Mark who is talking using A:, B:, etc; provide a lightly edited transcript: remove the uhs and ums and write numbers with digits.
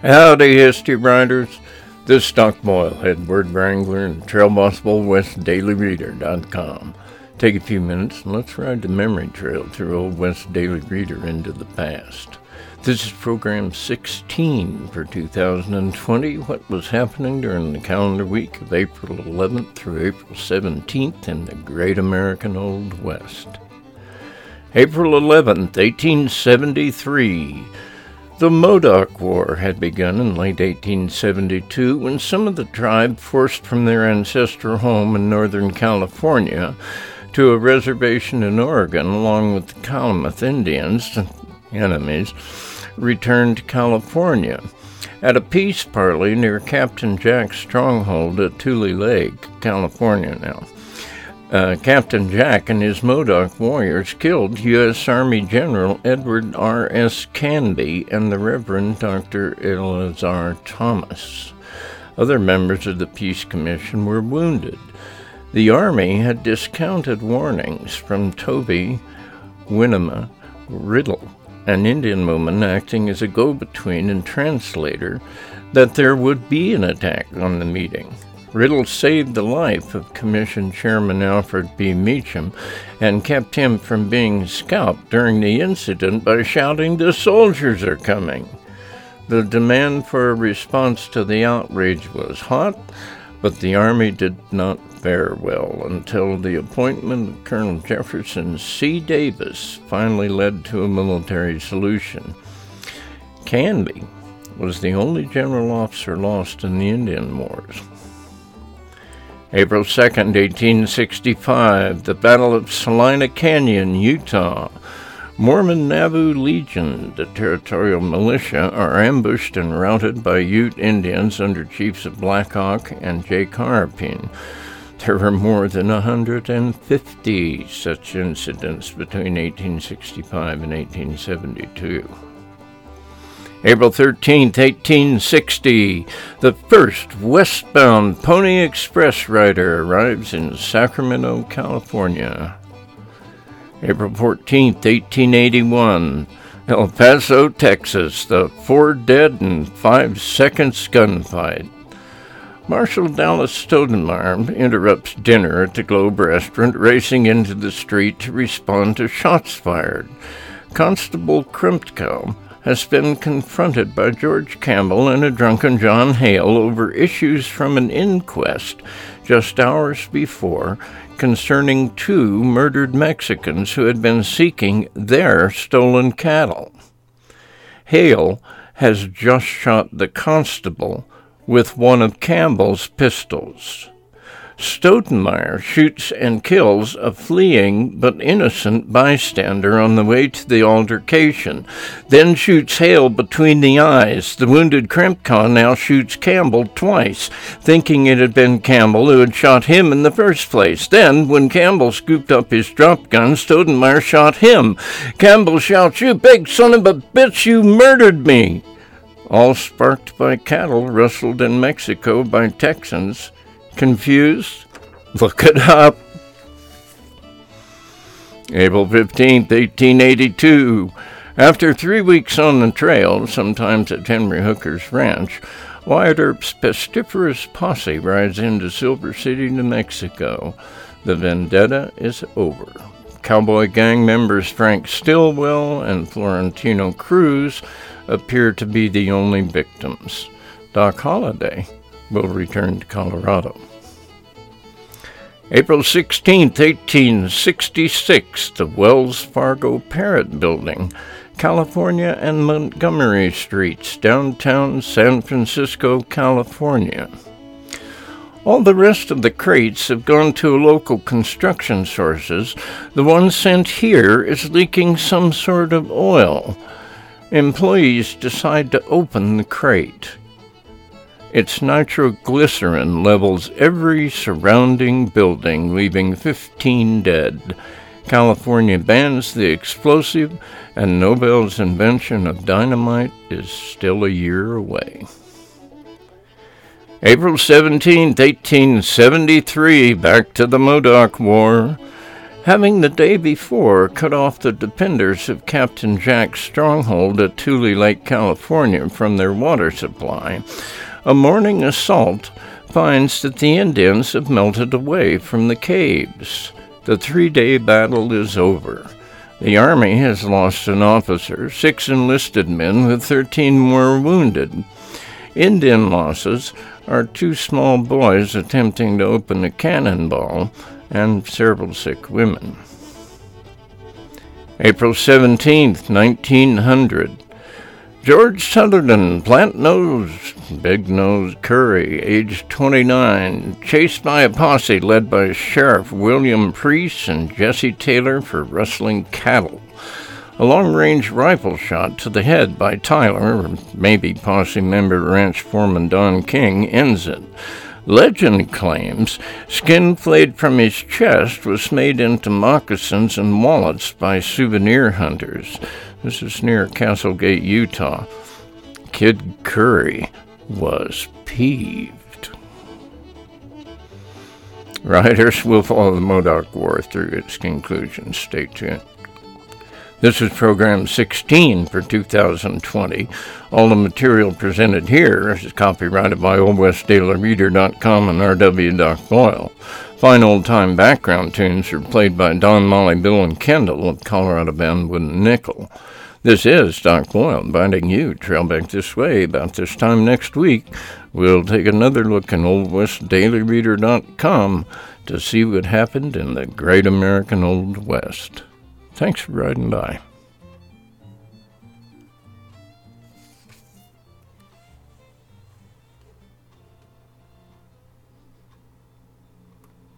A: Howdy, history writers. This is Doc Boyle, head word wrangler and trail boss of Old West DailyReader.com. Take a few minutes and let's ride the memory trail through Old West Daily Reader into the past. This is program 16 for 2020, what was happening during the calendar week of April 11th through April 17th in the Great American Old West. April 11th, 1873. The Modoc War had begun in late 1872 when some of the tribe forced from their ancestral home in Northern California to a reservation in Oregon along with the Calumet Indians, enemies, returned to California. At a peace parley near Captain Jack's stronghold at Tule Lake, California now, Captain Jack and his Modoc warriors killed U.S. Army General Edward R.S. Canby and the Reverend Dr. Eleazar Thomas. Other members of the Peace Commission were wounded. The Army had discounted warnings from Toby Winema Riddle, an Indian woman acting as a go-between and translator, that there would be an attack on the meeting. Riddle saved the life of Commission Chairman Alfred B. Meacham and kept him from being scalped during the incident by shouting, "The soldiers are coming!" The demand for a response to the outrage was hot, but the Army did not fare well until the appointment of Colonel Jefferson C. Davis finally led to a military solution. Canby was the only general officer lost in the Indian Wars. April 2nd, 1865, the Battle of Salina Canyon, Utah. Mormon Nauvoo Legion, the territorial militia, are ambushed and routed by Ute Indians under chiefs of Black Hawk and Jake Harpin. There were more than 150 such incidents between 1865 and 1872. April 13th, 1860, the first westbound Pony Express rider arrives in Sacramento, California. April 14th, 1881, El Paso, Texas, the 4 dead and 5 seconds gunfight. Marshal Dallas Stoudemire interrupts dinner at the Globe restaurant, racing into the street to respond to shots fired. Constable Krempko has been confronted by George Campbell and a drunken John Hale over issues from an inquest just hours before concerning 2 murdered Mexicans who had been seeking their stolen cattle. Hale has just shot the constable with one of Campbell's pistols. Stoudemire shoots and kills a fleeing but innocent bystander on the way to the altercation, then shoots Hale between the eyes. The wounded Krempko now shoots Campbell twice, thinking it had been Campbell who had shot him in the first place. Then, when Campbell scooped up his drop gun, Stoudemire shot him. Campbell shouts, "You big son of a bitch, you murdered me!" All sparked by cattle rustled in Mexico by Texans. Confused? Look it up. April 15th, 1882. After 3 weeks on the trail, sometimes at Henry Hooker's ranch, Wyatt Earp's pestiferous posse rides into Silver City, New Mexico. The vendetta is over. Cowboy gang members Frank Stilwell and Florentino Cruz appear to be the only victims. Doc Holliday will return to Colorado. April 16th, 1866, the Wells Fargo Parrott Building, California and Montgomery Streets, downtown San Francisco, California. All the rest of the crates have gone to local construction sources. The one sent here is leaking some sort of oil. Employees decide to open the crate. Its nitroglycerin levels every surrounding building, leaving 15 dead. California bans the explosive, and Nobel's invention of dynamite is still a year away. April 17th, 1873, back to the Modoc War. having the day before cut off the dependers of Captain Jack's stronghold at Tule Lake, California, from their water supply, a morning assault finds that the Indians have melted away from the caves. The 3-day battle is over. The Army has lost an officer, 6 enlisted men, with 13 more wounded. Indian losses are 2 small boys attempting to open a cannonball and several sick women. April 17th, 1900. George Sutherland, Plant Nose, Big Nose Curry, age 29, chased by a posse led by Sheriff William Preece and Jesse Taylor for rustling cattle. A long-range rifle shot to the head by Tyler, or maybe posse member ranch foreman Don King, ends it. Legend claims skin flayed from his chest was made into moccasins and wallets by souvenir hunters. This is near Castlegate, Utah. Kid Curry was peeved. Writers will follow the Modoc War through its conclusion. Stay tuned. This is Program 16 for 2020. All the material presented here is copyrighted by OldWestDailyReader.com and R.W. Doc Boyle. Fine old-time background tunes are played by Don, Molly, Bill, and Kendall of Colorado band Wood and Nickel. This is Doc Boyle inviting you to trail back this way. About this time next week, we'll take another look in OldWestDailyReader.com to see what happened in the great American Old West. Thanks for riding by.